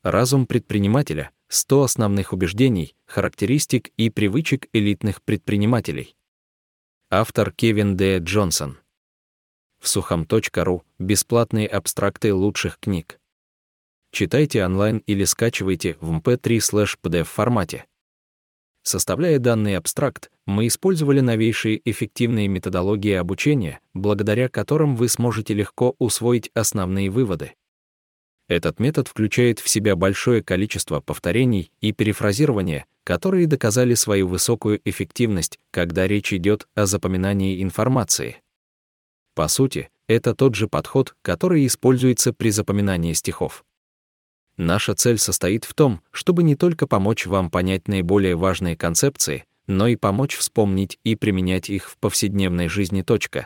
Разум предпринимателя. 100 основных убеждений, характеристик и привычек элитных предпринимателей. Автор Кевин Д. Джонсон. В сухом.ру. Бесплатные абстракты лучших книг. Читайте онлайн или скачивайте в mp3/pdf формате. Составляя данный абстракт, мы использовали новейшие эффективные методологии обучения, благодаря которым вы сможете легко усвоить основные выводы. Этот метод включает в себя большое количество повторений и перефразирования, которые доказали свою высокую эффективность, когда речь идет о запоминании информации. По сути, это тот же подход, который используется при запоминании стихов. Наша цель состоит в том, чтобы не только помочь вам понять наиболее важные концепции, но и помочь вспомнить и применять их в повседневной жизни.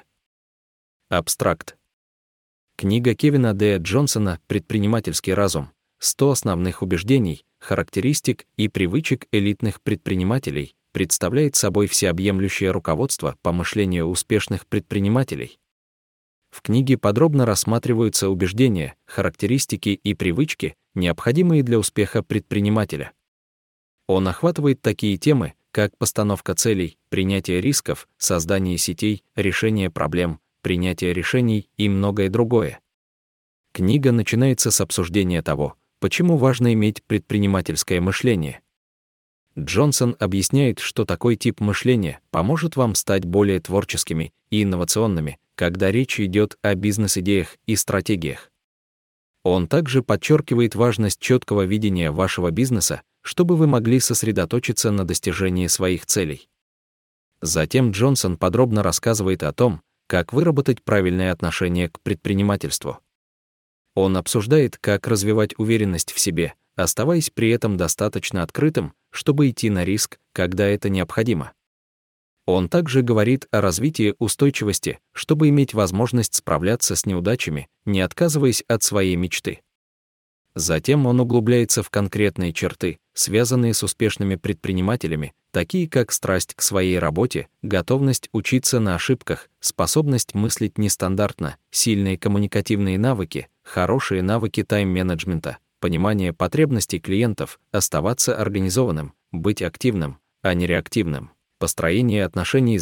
Абстракт. Книга Кевина Д. Джонсона «Предпринимательский разум. 100 основных убеждений, характеристик и привычек элитных предпринимателей» представляет собой всеобъемлющее руководство по мышлению успешных предпринимателей. В книге подробно рассматриваются убеждения, характеристики и привычки, необходимые для успеха предпринимателя. Он охватывает такие темы, как постановка целей, принятие рисков, создание сетей, решение проблем, принятие решений и многое другое. Книга начинается с обсуждения того, почему важно иметь предпринимательское мышление. Джонсон объясняет, что такой тип мышления поможет вам стать более творческими и инновационными, когда речь идет о бизнес-идеях и стратегиях. Он также подчеркивает важность четкого видения вашего бизнеса, чтобы вы могли сосредоточиться на достижении своих целей. Затем Джонсон подробно рассказывает о том, как выработать правильное отношение к предпринимательству. Он обсуждает, как развивать уверенность в себе, оставаясь при этом достаточно открытым, чтобы идти на риск, когда это необходимо. Он также говорит о развитии устойчивости, чтобы иметь возможность справляться с неудачами, не отказываясь от своей мечты. Затем он углубляется в конкретные черты, связанные с успешными предпринимателями, такие как страсть к своей работе, готовность учиться на ошибках, способность мыслить нестандартно, сильные коммуникативные навыки, хорошие навыки тайм-менеджмента, понимание потребностей клиентов, оставаться организованным, быть активным, а не реактивным, построение отношений с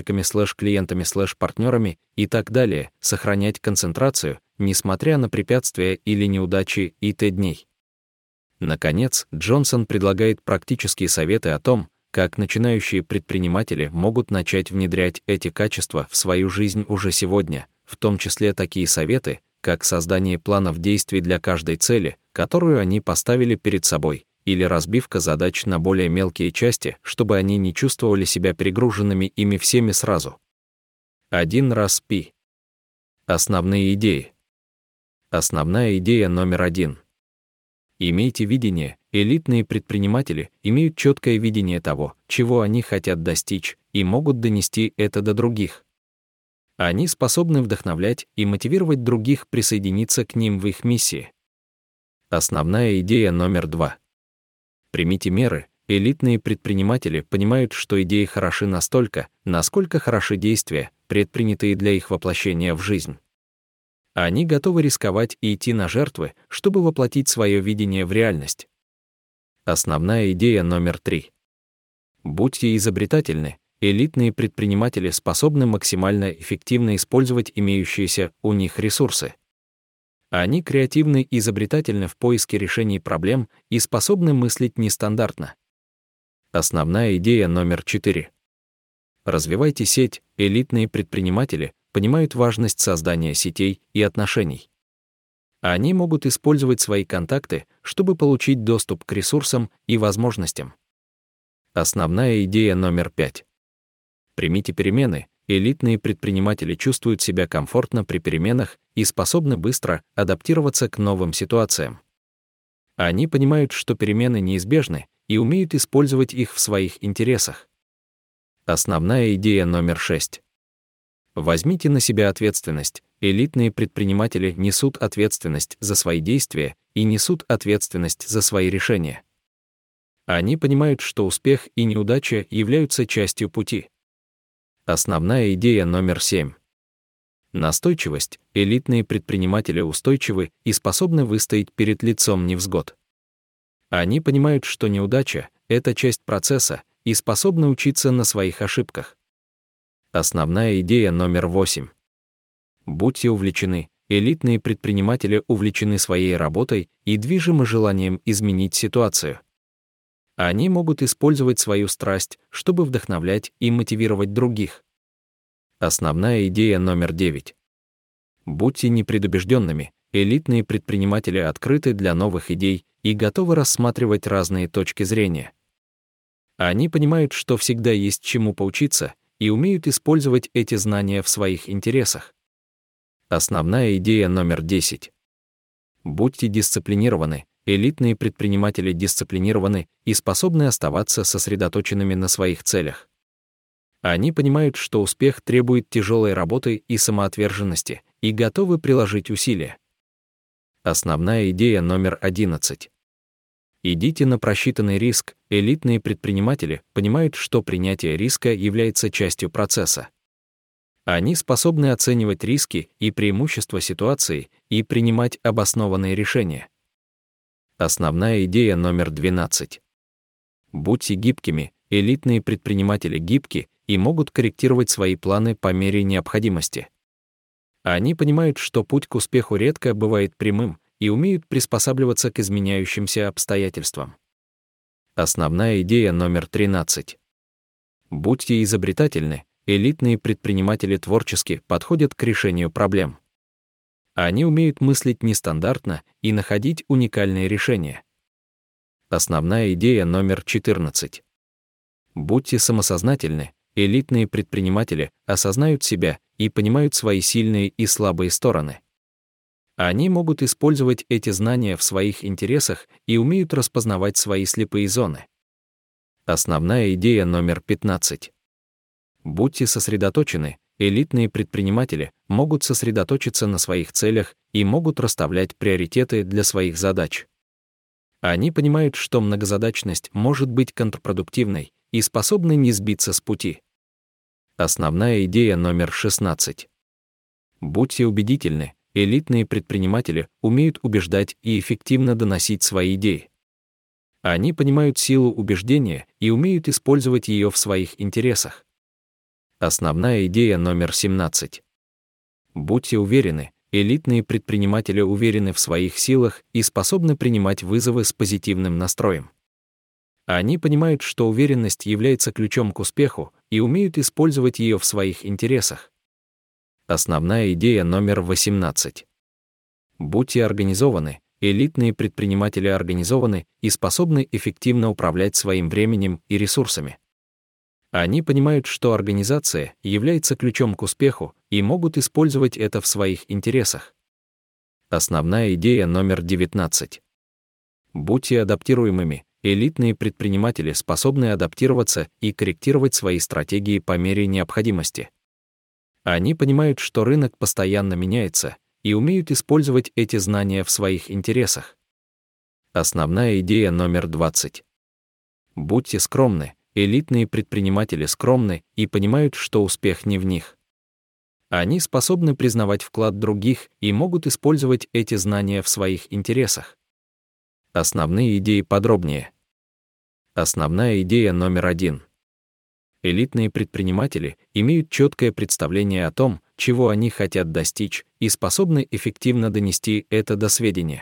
заказчиками/клиентами/партнерами и так далее, сохранять концентрацию, несмотря на препятствия или неудачи и т.д. Наконец, Джонсон предлагает практические советы о том, как начинающие предприниматели могут начать внедрять эти качества в свою жизнь уже сегодня, в том числе такие советы, как создание планов действий для каждой цели, которую они поставили перед собой, или разбивка задач на более мелкие части, чтобы они не чувствовали себя перегруженными ими всеми сразу. 1 раз P. Основные идеи. Основная идея номер 1. Имейте видение. Элитные предприниматели имеют четкое видение того, чего они хотят достичь, и могут донести это до других. Они способны вдохновлять и мотивировать других присоединиться к ним в их миссии. Основная идея номер 2. Примите меры. Элитные предприниматели понимают, что идеи хороши настолько, насколько хороши действия, предпринятые для их воплощения в жизнь. Они готовы рисковать и идти на жертвы, чтобы воплотить свое видение в реальность. Основная идея номер 3. Будьте изобретательны. Элитные предприниматели способны максимально эффективно использовать имеющиеся у них ресурсы. Они креативны и изобретательны в поиске решений проблем и способны мыслить нестандартно. Основная идея номер 4. Развивайте сеть. Элитные предприниматели понимают важность создания сетей и отношений. Они могут использовать свои контакты, чтобы получить доступ к ресурсам и возможностям. Основная идея номер 5. Примите перемены. Элитные предприниматели чувствуют себя комфортно при переменах и способны быстро адаптироваться к новым ситуациям. Они понимают, что перемены неизбежны, и умеют использовать их в своих интересах. Основная идея номер 6. Возьмите на себя ответственность. Элитные предприниматели несут ответственность за свои действия и несут ответственность за свои решения. Они понимают, что успех и неудача являются частью пути. Основная идея номер 7. Настойчивость. Элитные предприниматели устойчивы и способны выстоять перед лицом невзгод. Они понимают, что неудача — это часть процесса и способны учиться на своих ошибках. Основная идея номер 8. Будьте увлечены. Элитные предприниматели увлечены своей работой и движимы желанием изменить ситуацию. Они могут использовать свою страсть, чтобы вдохновлять и мотивировать других. Основная идея номер 9. Будьте непредубежденными. Элитные предприниматели открыты для новых идей и готовы рассматривать разные точки зрения. Они понимают, что всегда есть чему поучиться, и умеют использовать эти знания в своих интересах. Основная идея номер 10. Будьте дисциплинированы. Элитные предприниматели дисциплинированы и способны оставаться сосредоточенными на своих целях. Они понимают, что успех требует тяжелой работы и самоотверженности, и готовы приложить усилия. Основная идея номер 11. Идите на просчитанный риск. Элитные предприниматели понимают, что принятие риска является частью процесса. Они способны оценивать риски и преимущества ситуации и принимать обоснованные решения. Основная идея номер 12. Будьте гибкими. Элитные предприниматели гибки и могут корректировать свои планы по мере необходимости. Они понимают, что путь к успеху редко бывает прямым и умеют приспосабливаться к изменяющимся обстоятельствам. Основная идея номер 13. Будьте изобретательны. Элитные предприниматели творчески подходят к решению проблем. Они умеют мыслить нестандартно и находить уникальные решения. Основная идея номер 14. Будьте самосознательны. Элитные предприниматели осознают себя и понимают свои сильные и слабые стороны. Они могут использовать эти знания в своих интересах и умеют распознавать свои слепые зоны. Основная идея номер 15. Будьте сосредоточены. Элитные предприниматели могут сосредоточиться на своих целях и могут расставлять приоритеты для своих задач. Они понимают, что многозадачность может быть контрпродуктивной и способны не сбиться с пути. Основная идея номер 16. Будьте убедительны. Элитные предприниматели умеют убеждать и эффективно доносить свои идеи. Они понимают силу убеждения и умеют использовать ее в своих интересах. Основная идея номер 17. Будьте уверены. Элитные предприниматели уверены в своих силах и способны принимать вызовы с позитивным настроем. Они понимают, что уверенность является ключом к успеху и умеют использовать ее в своих интересах. Основная идея номер 18. Будьте организованы. Элитные предприниматели организованы и способны эффективно управлять своим временем и ресурсами. Они понимают, что организация является ключом к успеху и могут использовать это в своих интересах. Основная идея номер 19. Будьте адаптируемыми. Элитные предприниматели способны адаптироваться и корректировать свои стратегии по мере необходимости. Они понимают, что рынок постоянно меняется, и умеют использовать эти знания в своих интересах. Основная идея номер 20. Будьте скромны. Элитные предприниматели скромны и понимают, что успех не в них. Они способны признавать вклад других и могут использовать эти знания в своих интересах. Основные идеи подробнее. Основная идея номер 1. Элитные предприниматели имеют четкое представление о том, чего они хотят достичь, и способны эффективно донести это до сведения.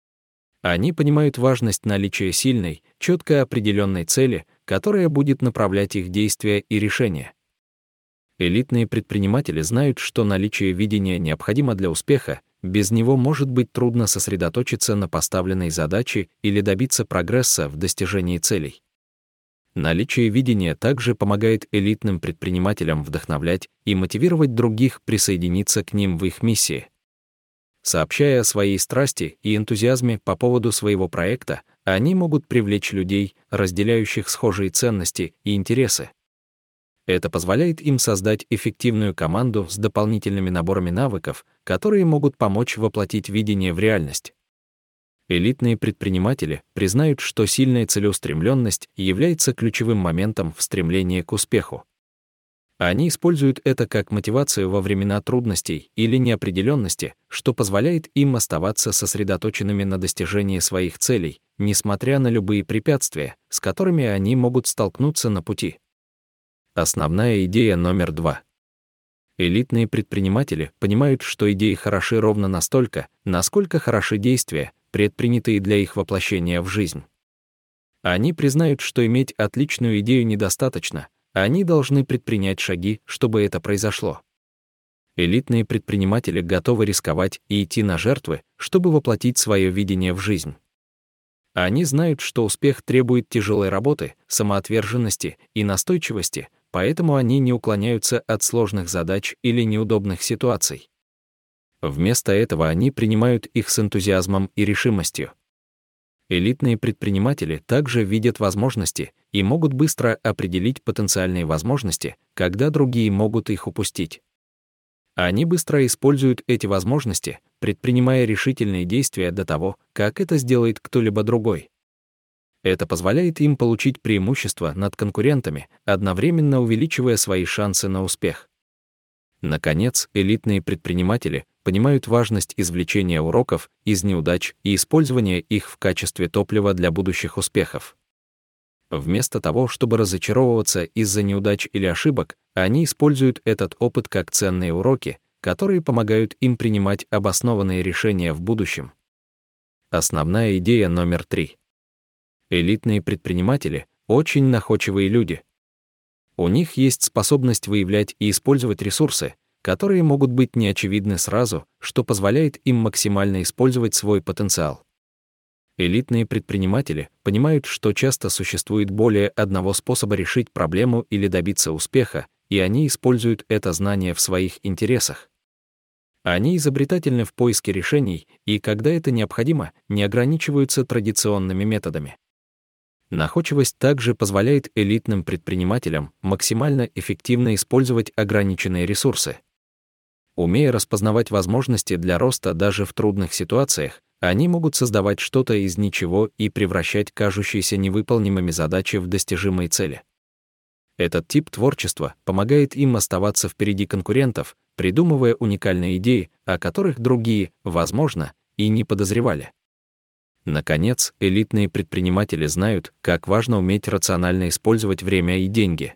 Они понимают важность наличия сильной, четко определенной цели, которая будет направлять их действия и решения. Элитные предприниматели знают, что наличие видения необходимо для успеха, без него может быть трудно сосредоточиться на поставленной задаче или добиться прогресса в достижении целей. Наличие видения также помогает элитным предпринимателям вдохновлять и мотивировать других присоединиться к ним в их миссии. Сообщая о своей страсти и энтузиазме по поводу своего проекта, они могут привлечь людей, разделяющих схожие ценности и интересы. Это позволяет им создать эффективную команду с дополнительными наборами навыков, которые могут помочь воплотить видение в реальность. Элитные предприниматели признают, что сильная целеустремленность является ключевым моментом в стремлении к успеху. Они используют это как мотивацию во времена трудностей или неопределенности, что позволяет им оставаться сосредоточенными на достижении своих целей, несмотря на любые препятствия, с которыми они могут столкнуться на пути. Основная идея номер 2. Элитные предприниматели понимают, что идеи хороши ровно настолько, насколько хороши действия, предпринятые для их воплощения в жизнь. Они признают, что иметь отличную идею недостаточно, они должны предпринять шаги, чтобы это произошло. Элитные предприниматели готовы рисковать и идти на жертвы, чтобы воплотить свое видение в жизнь. Они знают, что успех требует тяжелой работы, самоотверженности и настойчивости, поэтому они не уклоняются от сложных задач или неудобных ситуаций. Вместо этого они принимают их с энтузиазмом и решимостью. Элитные предприниматели также видят возможности и могут быстро определить потенциальные возможности, когда другие могут их упустить. Они быстро используют эти возможности, предпринимая решительные действия до того, как это сделает кто-либо другой. Это позволяет им получить преимущество над конкурентами, одновременно увеличивая свои шансы на успех. Наконец, элитные предприниматели понимают важность извлечения уроков из неудач и использования их в качестве топлива для будущих успехов. Вместо того, чтобы разочаровываться из-за неудач или ошибок, они используют этот опыт как ценные уроки, которые помогают им принимать обоснованные решения в будущем. Основная идея номер 3. Элитные предприниматели — очень находчивые люди. У них есть способность выявлять и использовать ресурсы, которые могут быть неочевидны сразу, что позволяет им максимально использовать свой потенциал. Элитные предприниматели понимают, что часто существует более одного способа решить проблему или добиться успеха, и они используют это знание в своих интересах. Они изобретательны в поиске решений и, когда это необходимо, не ограничиваются традиционными методами. Находчивость также позволяет элитным предпринимателям максимально эффективно использовать ограниченные ресурсы. Умея распознавать возможности для роста даже в трудных ситуациях, они могут создавать что-то из ничего и превращать кажущиеся невыполнимыми задачи в достижимые цели. Этот тип творчества помогает им оставаться впереди конкурентов, придумывая уникальные идеи, о которых другие, возможно, и не подозревали. Наконец, элитные предприниматели знают, как важно уметь рационально использовать время и деньги.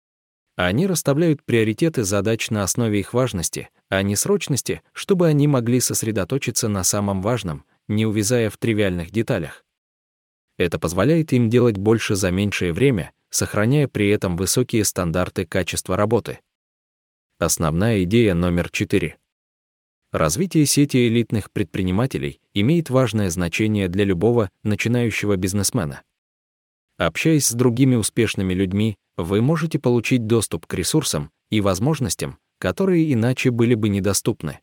Они расставляют приоритеты задач на основе их важности, а не срочности, чтобы они могли сосредоточиться на самом важном, не увязая в тривиальных деталях. Это позволяет им делать больше за меньшее время, сохраняя при этом высокие стандарты качества работы. Основная идея номер 4. Развитие сети элитных предпринимателей имеет важное значение для любого начинающего бизнесмена. Общаясь с другими успешными людьми, вы можете получить доступ к ресурсам и возможностям, которые иначе были бы недоступны.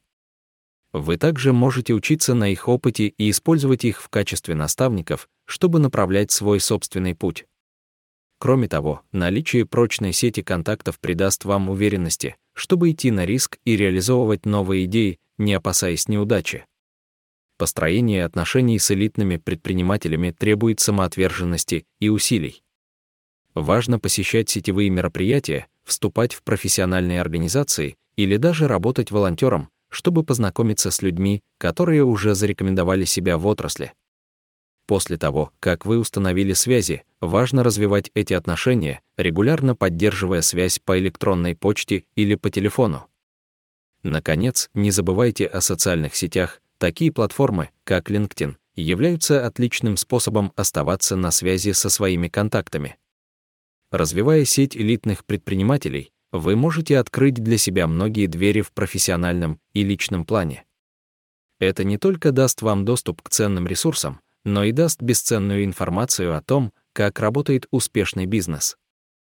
Вы также можете учиться на их опыте и использовать их в качестве наставников, чтобы направлять свой собственный путь. Кроме того, наличие прочной сети контактов придаст вам уверенности, чтобы идти на риск и реализовывать новые идеи, не опасаясь неудачи. Построение отношений с элитными предпринимателями требует самоотверженности и усилий. Важно посещать сетевые мероприятия, вступать в профессиональные организации или даже работать волонтером, чтобы познакомиться с людьми, которые уже зарекомендовали себя в отрасли. После того, как вы установили связи, важно развивать эти отношения, регулярно поддерживая связь по электронной почте или по телефону. Наконец, не забывайте о социальных сетях. Такие платформы, как LinkedIn, являются отличным способом оставаться на связи со своими контактами. Развивая сеть элитных предпринимателей, вы можете открыть для себя многие двери в профессиональном и личном плане. Это не только даст вам доступ к ценным ресурсам, но и даст бесценную информацию о том, как работает успешный бизнес.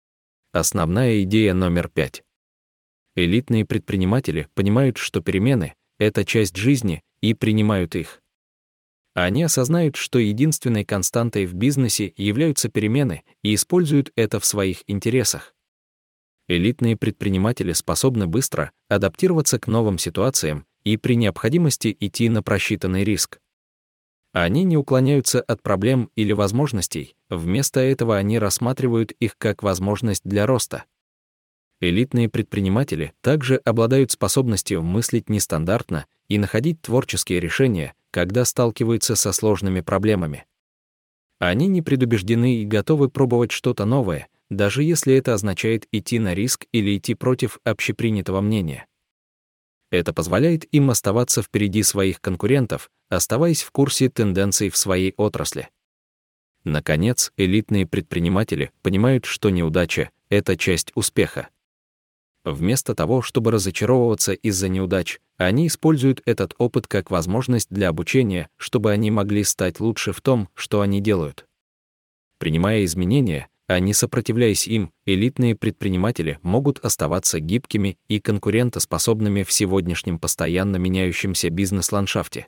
Основная идея номер 5. Элитные предприниматели понимают, что перемены — это часть жизни, и принимают их. Они осознают, что единственной константой в бизнесе являются перемены, и используют это в своих интересах. Элитные предприниматели способны быстро адаптироваться к новым ситуациям и при необходимости идти на просчитанный риск. Они не уклоняются от проблем или возможностей, вместо этого они рассматривают их как возможность для роста. Элитные предприниматели также обладают способностью мыслить нестандартно и находить творческие решения, когда сталкиваются со сложными проблемами. Они не предубеждены и готовы пробовать что-то новое, даже если это означает идти на риск или идти против общепринятого мнения. Это позволяет им оставаться впереди своих конкурентов, оставаясь в курсе тенденций в своей отрасли. Наконец, элитные предприниматели понимают, что неудача — это часть успеха. Вместо того, чтобы разочаровываться из-за неудач, они используют этот опыт как возможность для обучения, чтобы они могли стать лучше в том, что они делают. Принимая изменения, а не сопротивляясь им, элитные предприниматели могут оставаться гибкими и конкурентоспособными в сегодняшнем постоянно меняющемся бизнес-ландшафте.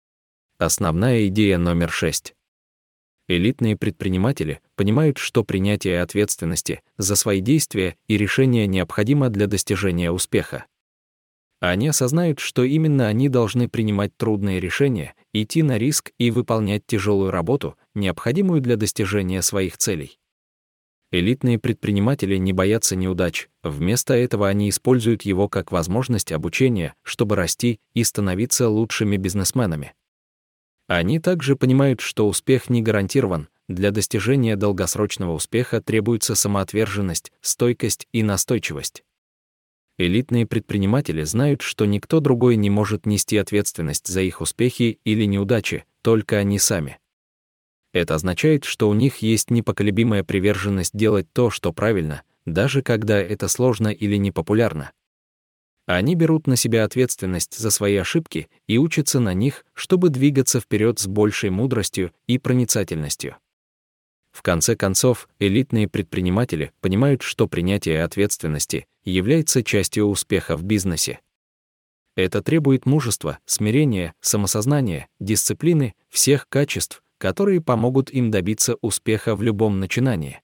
Основная идея номер 6. Элитные предприниматели понимают, что принятие ответственности за свои действия и решения необходимо для достижения успеха. Они осознают, что именно они должны принимать трудные решения, идти на риск и выполнять тяжелую работу, необходимую для достижения своих целей. Элитные предприниматели не боятся неудач, вместо этого они используют его как возможность обучения, чтобы расти и становиться лучшими бизнесменами. Они также понимают, что успех не гарантирован, для достижения долгосрочного успеха требуется самоотверженность, стойкость и настойчивость. Элитные предприниматели знают, что никто другой не может нести ответственность за их успехи или неудачи, только они сами. Это означает, что у них есть непоколебимая приверженность делать то, что правильно, даже когда это сложно или непопулярно. Они берут на себя ответственность за свои ошибки и учатся на них, чтобы двигаться вперед с большей мудростью и проницательностью. В конце концов, элитные предприниматели понимают, что принятие ответственности является частью успеха в бизнесе. Это требует мужества, смирения, самосознания, дисциплины, всех качеств, которые помогут им добиться успеха в любом начинании.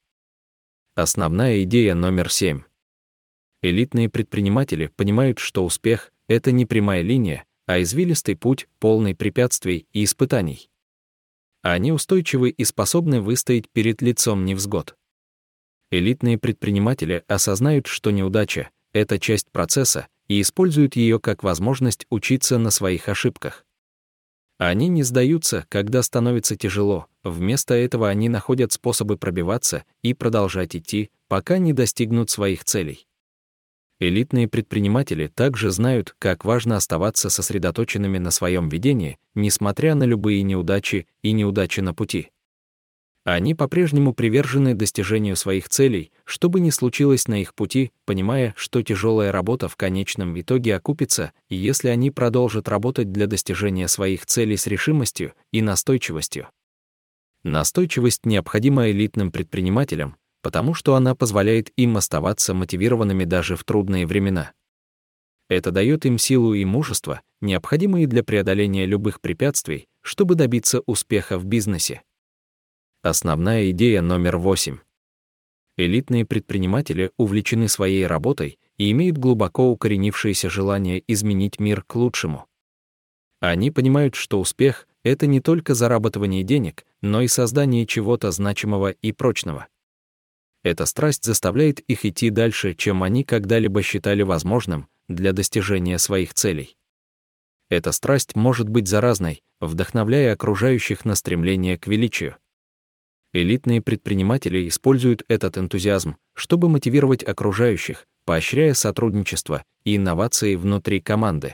Основная идея номер 7. Элитные предприниматели понимают, что успех — это не прямая линия, а извилистый путь, полный препятствий и испытаний. Они устойчивы и способны выстоять перед лицом невзгод. Элитные предприниматели осознают, что неудача — это часть процесса, и используют ее как возможность учиться на своих ошибках. Они не сдаются, когда становится тяжело, вместо этого они находят способы пробиваться и продолжать идти, пока не достигнут своих целей. Элитные предприниматели также знают, как важно оставаться сосредоточенными на своем ведении, несмотря на любые неудачи и неудачи на пути. Они по-прежнему привержены достижению своих целей, что бы ни случилось на их пути, понимая, что тяжелая работа в конечном итоге окупится, если они продолжат работать для достижения своих целей с решимостью и настойчивостью. Настойчивость необходима элитным предпринимателям, потому что она позволяет им оставаться мотивированными даже в трудные времена. Это дает им силу и мужество, необходимые для преодоления любых препятствий, чтобы добиться успеха в бизнесе. Основная идея номер 8. Элитные предприниматели увлечены своей работой и имеют глубоко укоренившееся желание изменить мир к лучшему. Они понимают, что успех — это не только зарабатывание денег, но и создание чего-то значимого и прочного. Эта страсть заставляет их идти дальше, чем они когда-либо считали возможным, для достижения своих целей. Эта страсть может быть заразной, вдохновляя окружающих на стремление к величию. Элитные предприниматели используют этот энтузиазм, чтобы мотивировать окружающих, поощряя сотрудничество и инновации внутри команды.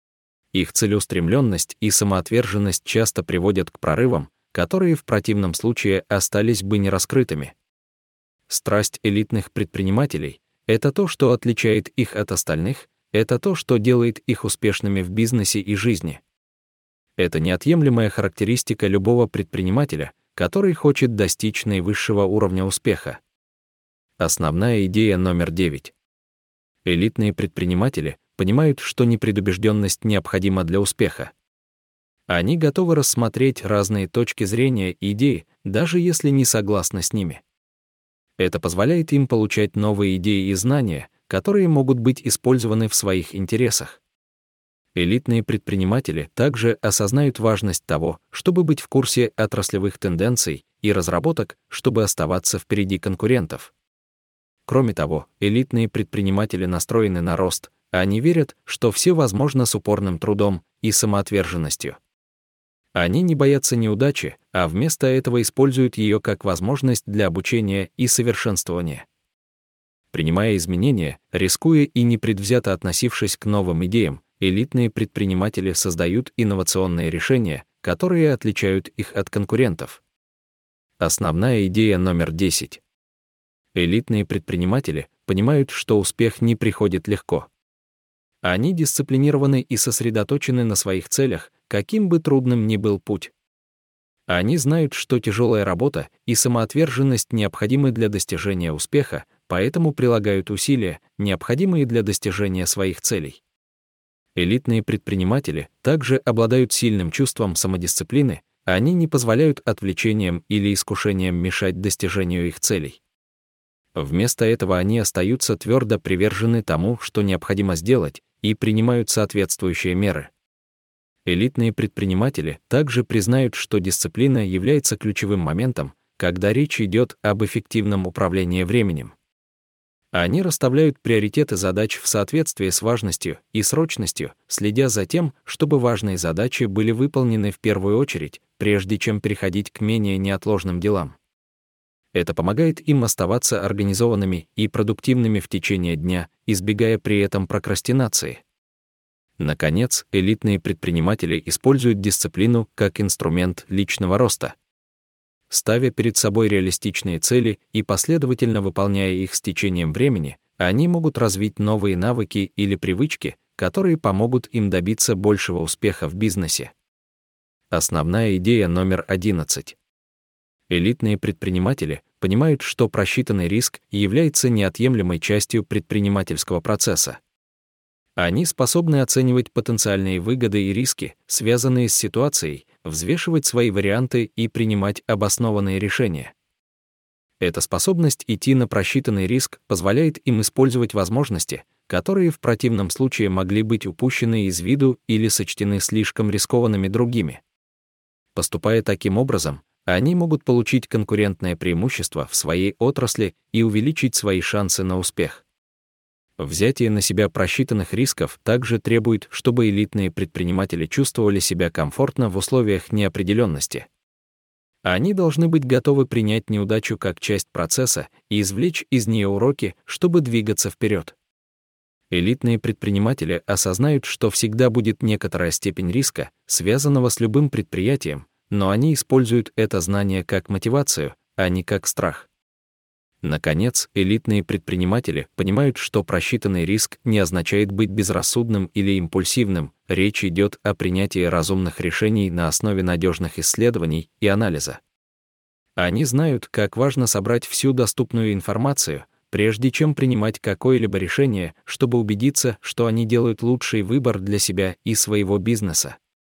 Их целеустремленность и самоотверженность часто приводят к прорывам, которые в противном случае остались бы нераскрытыми. Страсть элитных предпринимателей — это то, что отличает их от остальных, это то, что делает их успешными в бизнесе и жизни. Это неотъемлемая характеристика любого предпринимателя, который хочет достичь наивысшего уровня успеха. Основная идея номер 9. Элитные предприниматели понимают, что непредубежденность необходима для успеха. Они готовы рассмотреть разные точки зрения и идеи, даже если не согласны с ними. Это позволяет им получать новые идеи и знания, которые могут быть использованы в своих интересах. Элитные предприниматели также осознают важность того, чтобы быть в курсе отраслевых тенденций и разработок, чтобы оставаться впереди конкурентов. Кроме того, элитные предприниматели настроены на рост, они верят, что все возможно с упорным трудом и самоотверженностью. Они не боятся неудачи, а вместо этого используют ее как возможность для обучения и совершенствования. Принимая изменения, рискуя и непредвзято относившись к новым идеям, элитные предприниматели создают инновационные решения, которые отличают их от конкурентов. Основная идея номер 10. Элитные предприниматели понимают, что успех не приходит легко. Они дисциплинированы и сосредоточены на своих целях, каким бы трудным ни был путь. Они знают, что тяжелая работа и самоотверженность необходимы для достижения успеха, поэтому прилагают усилия, необходимые для достижения своих целей. Элитные предприниматели также обладают сильным чувством самодисциплины, они не позволяют отвлечениям или искушениям мешать достижению их целей. Вместо этого они остаются твердо привержены тому, что необходимо сделать, и принимают соответствующие меры. Элитные предприниматели также признают, что дисциплина является ключевым моментом, когда речь идет об эффективном управлении временем. Они расставляют приоритеты задач в соответствии с важностью и срочностью, следя за тем, чтобы важные задачи были выполнены в первую очередь, прежде чем переходить к менее неотложным делам. Это помогает им оставаться организованными и продуктивными в течение дня, избегая при этом прокрастинации. Наконец, элитные предприниматели используют дисциплину как инструмент личного роста. Ставя перед собой реалистичные цели и последовательно выполняя их с течением времени, они могут развить новые навыки или привычки, которые помогут им добиться большего успеха в бизнесе. Основная идея номер 11. Элитные предприниматели понимают, что просчитанный риск является неотъемлемой частью предпринимательского процесса. Они способны оценивать потенциальные выгоды и риски, связанные с ситуацией, взвешивать свои варианты и принимать обоснованные решения. Эта способность идти на просчитанный риск позволяет им использовать возможности, которые в противном случае могли быть упущены из виду или сочтены слишком рискованными другими. Поступая таким образом, они могут получить конкурентное преимущество в своей отрасли и увеличить свои шансы на успех. Взятие на себя просчитанных рисков также требует, чтобы элитные предприниматели чувствовали себя комфортно в условиях неопределенности. Они должны быть готовы принять неудачу как часть процесса и извлечь из нее уроки, чтобы двигаться вперед. Элитные предприниматели осознают, что всегда будет некоторая степень риска, связанного с любым предприятием, но они используют это знание как мотивацию, а не как страх. Наконец, элитные предприниматели понимают, что просчитанный риск не означает быть безрассудным или импульсивным, речь идет о принятии разумных решений на основе надежных исследований и анализа. Они знают, как важно собрать всю доступную информацию, прежде чем принимать какое-либо решение, чтобы убедиться, что они делают лучший выбор для себя и своего бизнеса.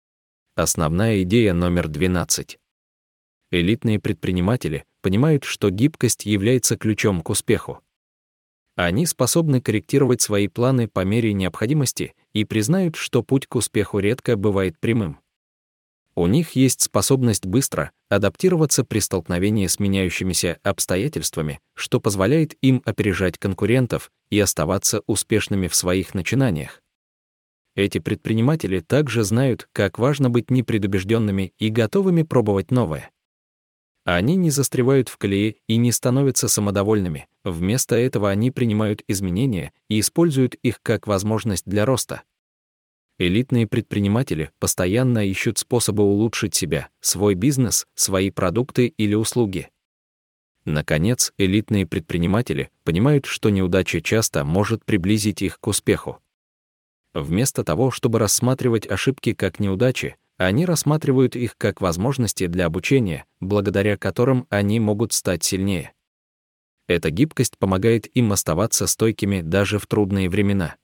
Основная идея номер 12. Элитные предприниматели понимают, что гибкость является ключом к успеху. Они способны корректировать свои планы по мере необходимости и признают, что путь к успеху редко бывает прямым. У них есть способность быстро адаптироваться при столкновении с меняющимися обстоятельствами, что позволяет им опережать конкурентов и оставаться успешными в своих начинаниях. Эти предприниматели также знают, как важно быть непредубежденными и готовыми пробовать новое. Они не застревают в колее и не становятся самодовольными, вместо этого они принимают изменения и используют их как возможность для роста. Элитные предприниматели постоянно ищут способы улучшить себя, свой бизнес, свои продукты или услуги. Наконец, элитные предприниматели понимают, что неудача часто может приблизить их к успеху. Вместо того, чтобы рассматривать ошибки как неудачи, они рассматривают их как возможности для обучения, благодаря которым они могут стать сильнее. Эта гибкость помогает им оставаться стойкими даже в трудные времена.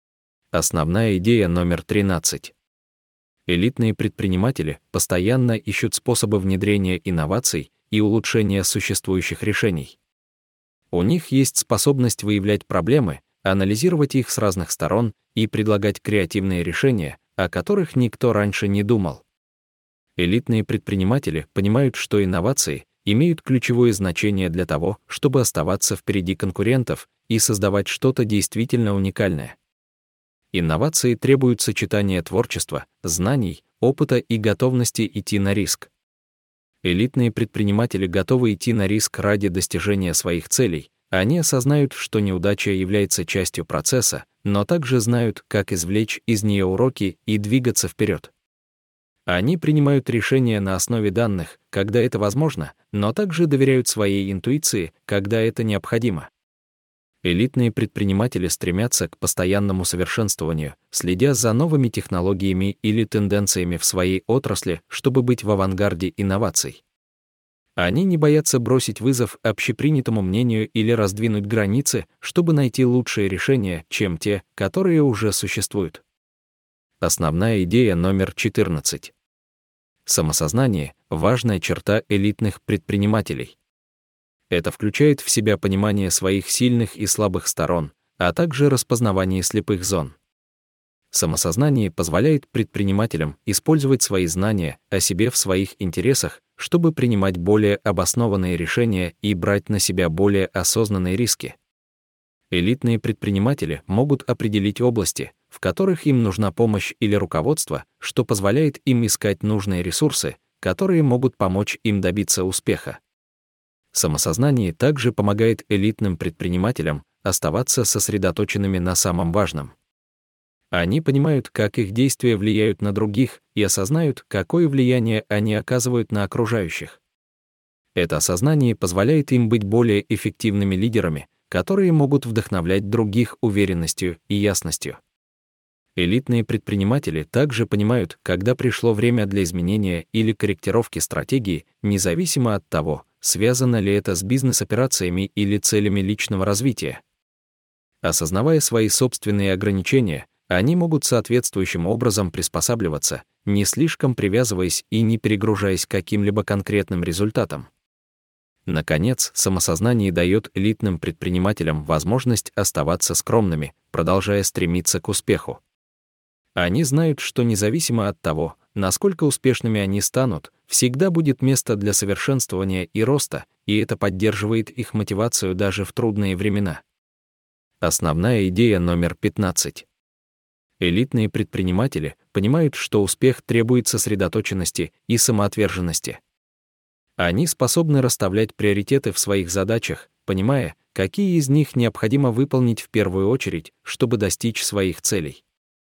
Основная идея номер 13. Элитные предприниматели постоянно ищут способы внедрения инноваций и улучшения существующих решений. У них есть способность выявлять проблемы, анализировать их с разных сторон и предлагать креативные решения, о которых никто раньше не думал. Элитные предприниматели понимают, что инновации имеют ключевое значение для того, чтобы оставаться впереди конкурентов и создавать что-то действительно уникальное. Инновации требуют сочетания творчества, знаний, опыта и готовности идти на риск. Элитные предприниматели готовы идти на риск ради достижения своих целей. Они осознают, что неудача является частью процесса, но также знают, как извлечь из нее уроки и двигаться вперед. Они принимают решения на основе данных, когда это возможно, но также доверяют своей интуиции, когда это необходимо. Элитные предприниматели стремятся к постоянному совершенствованию, следя за новыми технологиями или тенденциями в своей отрасли, чтобы быть в авангарде инноваций. Они не боятся бросить вызов общепринятому мнению или раздвинуть границы, чтобы найти лучшие решения, чем те, которые уже существуют. Основная идея номер 14. Самосознание — важная черта элитных предпринимателей. Это включает в себя понимание своих сильных и слабых сторон, а также распознавание слепых зон. Самосознание позволяет предпринимателям использовать свои знания о себе в своих интересах, чтобы принимать более обоснованные решения и брать на себя более осознанные риски. Элитные предприниматели могут определить области, в которых им нужна помощь или руководство, что позволяет им искать нужные ресурсы, которые могут помочь им добиться успеха. Самосознание также помогает элитным предпринимателям оставаться сосредоточенными на самом важном. Они понимают, как их действия влияют на других, и осознают, какое влияние они оказывают на окружающих. Это осознание позволяет им быть более эффективными лидерами, которые могут вдохновлять других уверенностью и ясностью. Элитные предприниматели также понимают, когда пришло время для изменения или корректировки стратегии, независимо от того, связано ли это с бизнес-операциями или целями личного развития. Осознавая свои собственные ограничения, они могут соответствующим образом приспосабливаться, не слишком привязываясь и не перегружаясь каким-либо конкретным результатом. Наконец, самосознание дает элитным предпринимателям возможность оставаться скромными, продолжая стремиться к успеху. Они знают, что независимо от того, насколько успешными они станут, всегда будет место для совершенствования и роста, и это поддерживает их мотивацию даже в трудные времена. Основная идея номер 15. Элитные предприниматели понимают, что успех требует сосредоточенности и самоотверженности. Они способны расставлять приоритеты в своих задачах, понимая, какие из них необходимо выполнить в первую очередь, чтобы достичь своих целей.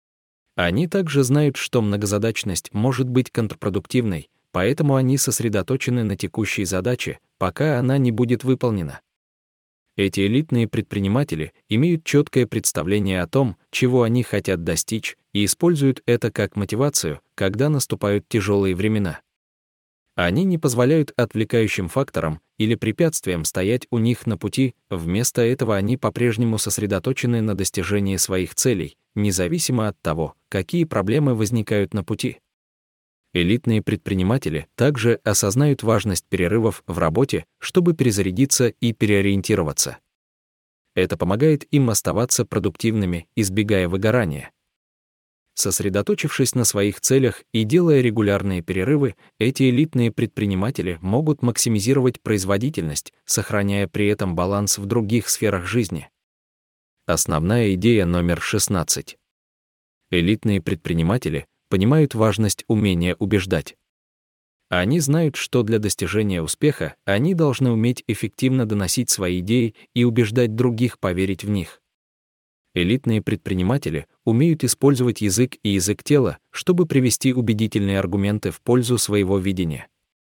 Они также знают, что многозадачность может быть контрпродуктивной, поэтому они сосредоточены на текущей задаче, пока она не будет выполнена. Эти элитные предприниматели имеют четкое представление о том, чего они хотят достичь, и используют это как мотивацию, когда наступают тяжелые времена. Они не позволяют отвлекающим факторам или препятствиям стоять у них на пути, вместо этого они по-прежнему сосредоточены на достижении своих целей, независимо от того, какие проблемы возникают на пути. Элитные предприниматели также осознают важность перерывов в работе, чтобы перезарядиться и переориентироваться. Это помогает им оставаться продуктивными, избегая выгорания. Сосредоточившись на своих целях и делая регулярные перерывы, эти элитные предприниматели могут максимизировать производительность, сохраняя при этом баланс в других сферах жизни. Основная идея номер 16. Элитные предприниматели понимают важность умения убеждать. Они знают, что для достижения успеха они должны уметь эффективно доносить свои идеи и убеждать других поверить в них. Элитные предприниматели умеют использовать язык и язык тела, чтобы привести убедительные аргументы в пользу своего видения.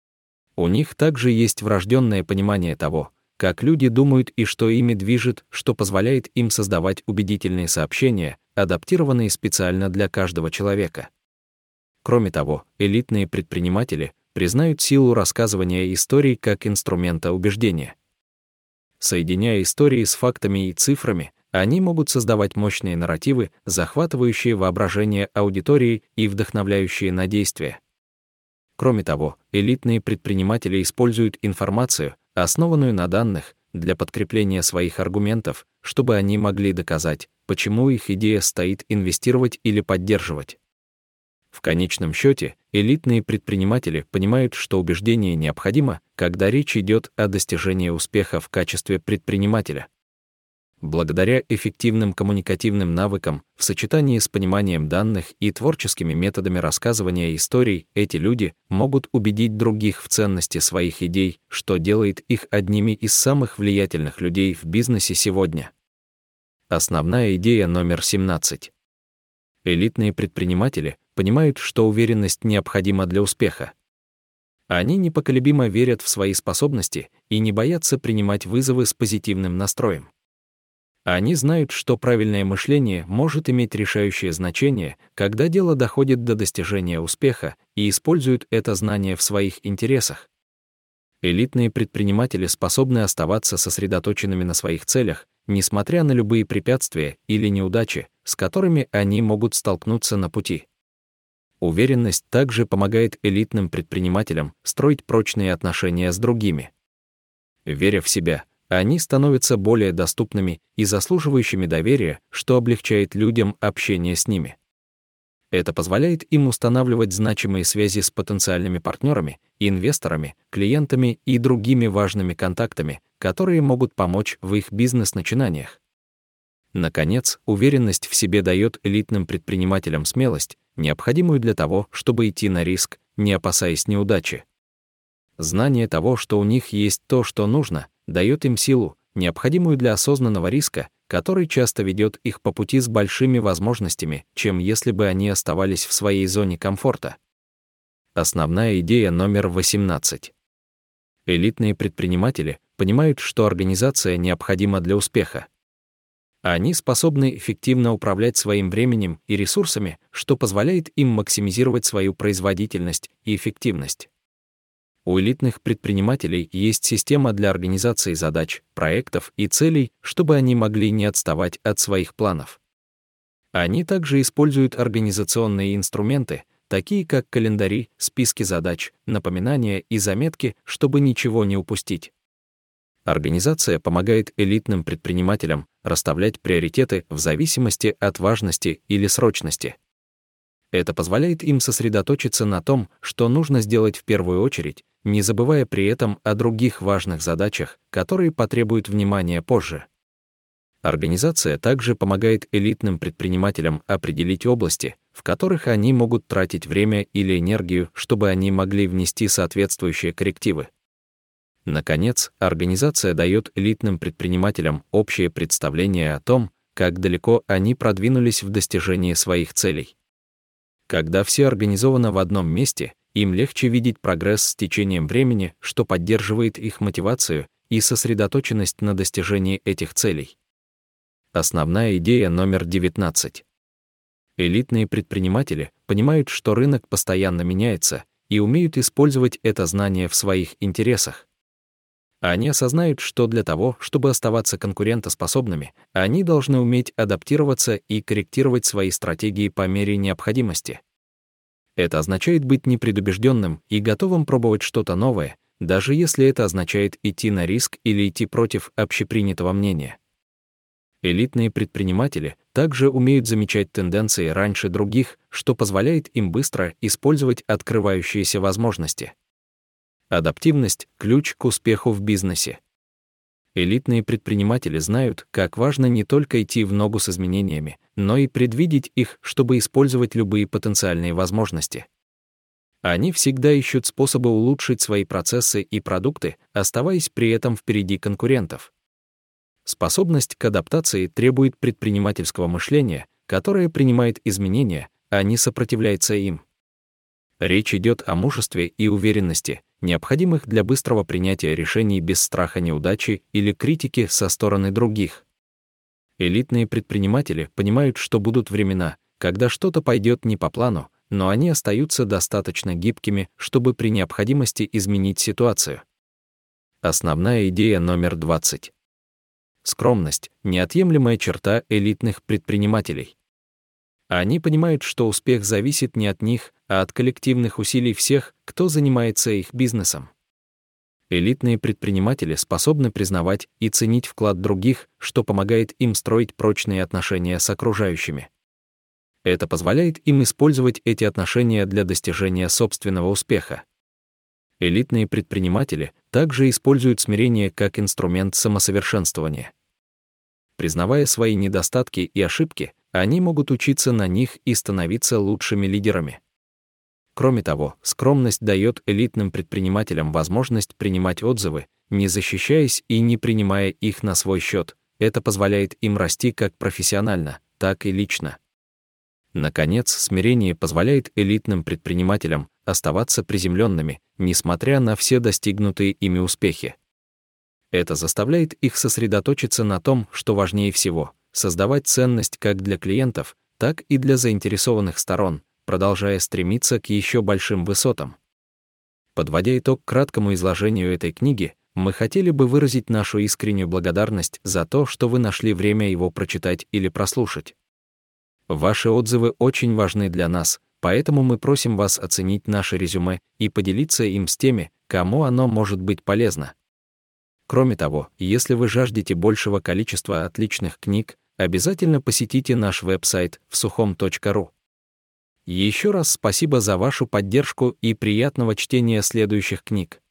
У них также есть врожденное понимание того, как люди думают и что ими движет, что позволяет им создавать убедительные сообщения, адаптированные специально для каждого человека. Кроме того, элитные предприниматели признают силу рассказывания историй как инструмента убеждения. Соединяя истории с фактами и цифрами, они могут создавать мощные нарративы, захватывающие воображение аудитории и вдохновляющие на действия. Кроме того, элитные предприниматели используют информацию, основанную на данных, для подкрепления своих аргументов, чтобы они могли доказать, почему их идея стоит инвестировать или поддерживать. В конечном счете, элитные предприниматели понимают, что убеждение необходимо, когда речь идет о достижении успеха в качестве предпринимателя. Благодаря эффективным коммуникативным навыкам в сочетании с пониманием данных и творческими методами рассказывания историй, эти люди могут убедить других в ценности своих идей, что делает их одними из самых влиятельных людей в бизнесе сегодня. Основная идея номер 17. Элитные предприниматели понимают, что уверенность необходима для успеха. Они непоколебимо верят в свои способности и не боятся принимать вызовы с позитивным настроем. Они знают, что правильное мышление может иметь решающее значение, когда дело доходит до достижения успеха, и используют это знание в своих интересах. Элитные предприниматели способны оставаться сосредоточенными на своих целях, несмотря на любые препятствия или неудачи, с которыми они могут столкнуться на пути. Уверенность также помогает элитным предпринимателям строить прочные отношения с другими. Веря в себя, они становятся более доступными и заслуживающими доверия, что облегчает людям общение с ними. Это позволяет им устанавливать значимые связи с потенциальными партнерами, инвесторами, клиентами и другими важными контактами, которые могут помочь в их бизнес-начинаниях. Наконец, уверенность в себе дает элитным предпринимателям смелость, необходимую для того, чтобы идти на риск, не опасаясь неудачи. Знание того, что у них есть то, что нужно, дает им силу, необходимую для осознанного риска, который часто ведет их по пути с большими возможностями, чем если бы они оставались в своей зоне комфорта. Основная идея номер 18. Элитные предприниматели понимают, что организация необходима для успеха. Они способны эффективно управлять своим временем и ресурсами, что позволяет им максимизировать свою производительность и эффективность. У элитных предпринимателей есть система для организации задач, проектов и целей, чтобы они могли не отставать от своих планов. Они также используют организационные инструменты, такие как календари, списки задач, напоминания и заметки, чтобы ничего не упустить. Организация помогает элитным предпринимателям расставлять приоритеты в зависимости от важности или срочности. Это позволяет им сосредоточиться на том, что нужно сделать в первую очередь, не забывая при этом о других важных задачах, которые потребуют внимания позже. Организация также помогает элитным предпринимателям определить области, в которых они могут тратить время или энергию, чтобы они могли внести соответствующие коррективы. Наконец, организация дает элитным предпринимателям общее представление о том, как далеко они продвинулись в достижении своих целей. Когда все организовано в одном месте, им легче видеть прогресс с течением времени, что поддерживает их мотивацию и сосредоточенность на достижении этих целей. Основная идея номер 19. Элитные предприниматели понимают, что рынок постоянно меняется, и умеют использовать это знание в своих интересах. Они осознают, что для того, чтобы оставаться конкурентоспособными, они должны уметь адаптироваться и корректировать свои стратегии по мере необходимости. Это означает быть непредубежденным и готовым пробовать что-то новое, даже если это означает идти на риск или идти против общепринятого мнения. Элитные предприниматели также умеют замечать тенденции раньше других, что позволяет им быстро использовать открывающиеся возможности. Адаптивность – ключ к успеху в бизнесе. Элитные предприниматели знают, как важно не только идти в ногу с изменениями, но и предвидеть их, чтобы использовать любые потенциальные возможности. Они всегда ищут способы улучшить свои процессы и продукты, оставаясь при этом впереди конкурентов. Способность к адаптации требует предпринимательского мышления, которое принимает изменения, а не сопротивляется им. Речь идет о мужестве и уверенности, необходимых для быстрого принятия решений без страха неудачи или критики со стороны других. Элитные предприниматели понимают, что будут времена, когда что-то пойдет не по плану, но они остаются достаточно гибкими, чтобы при необходимости изменить ситуацию. Основная идея номер 20. Скромность — неотъемлемая черта элитных предпринимателей. Они понимают, что успех зависит не от них, а от коллективных усилий всех, кто занимается их бизнесом. Элитные предприниматели способны признавать и ценить вклад других, что помогает им строить прочные отношения с окружающими. Это позволяет им использовать эти отношения для достижения собственного успеха. Элитные предприниматели также используют смирение как инструмент самосовершенствования. Признавая свои недостатки и ошибки, они могут учиться на них и становиться лучшими лидерами. Кроме того, скромность дает элитным предпринимателям возможность принимать отзывы, не защищаясь и не принимая их на свой счет. Это позволяет им расти как профессионально, так и лично. Наконец, смирение позволяет элитным предпринимателям оставаться приземленными, несмотря на все достигнутые ими успехи. Это заставляет их сосредоточиться на том, что важнее всего — создавать ценность как для клиентов, так и для заинтересованных сторон, продолжая стремиться к еще большим высотам. Подводя итог краткому изложению этой книги, мы хотели бы выразить нашу искреннюю благодарность за то, что вы нашли время его прочитать или прослушать. Ваши отзывы очень важны для нас, поэтому мы просим вас оценить наше резюме и поделиться им с теми, кому оно может быть полезно. Кроме того, если вы жаждете большего количества отличных книг, обязательно посетите наш веб-сайт vsukhom.ru. Еще раз спасибо за вашу поддержку и приятного чтения следующих книг.